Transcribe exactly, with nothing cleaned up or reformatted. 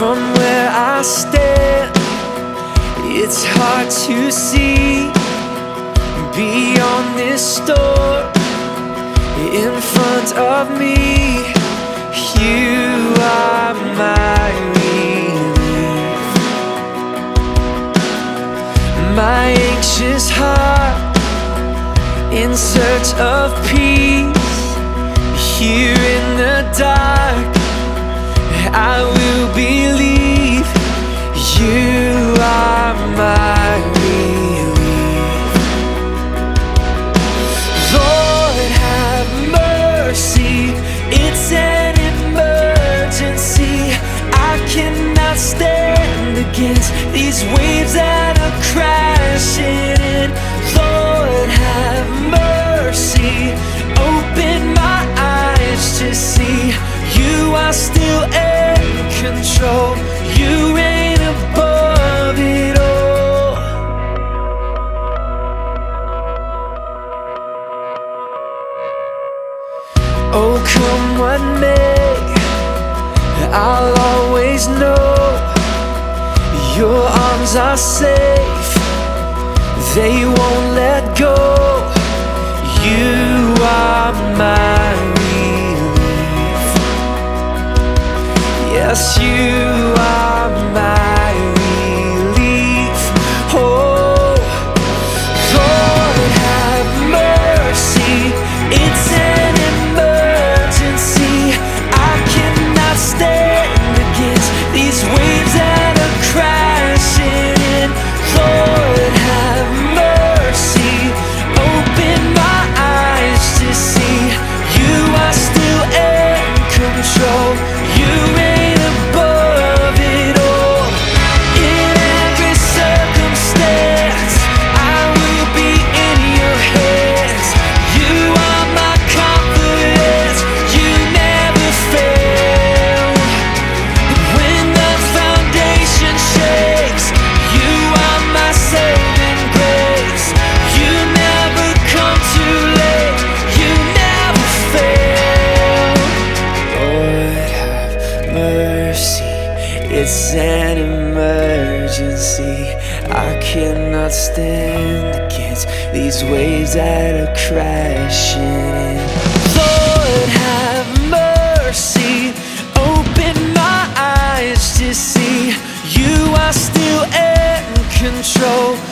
From where I stand, it's hard to see beyond this storm in front of me. You are my relief, my anxious heart in search of peace. Here in the dark, I will believe you are my relief. Lord, have mercy, it's an emergency. I cannot stand against these waves that are crashing in. Lord, have mercy, open my eyes to see you are still in control. You reign above it all. Oh, come what may, I'll always know your arms are safe, they won't let go. You are my relief. Yes, you are my relief. Oh, Lord, have mercy, it's an emergency. I cannot stand against these waves that are crashing in. Lord, have mercy, open my eyes to see you are still in control. You reign above it all. In every circumstance, I will be in your hands. You are my confidence, you never fail. When the foundation shakes, you are my saving grace. You never come too late, you never fail. Lord, have mercy, it's an emergency. I cannot stand against these waves that are crashing in. Lord, have mercy, open my eyes to see you are still in control.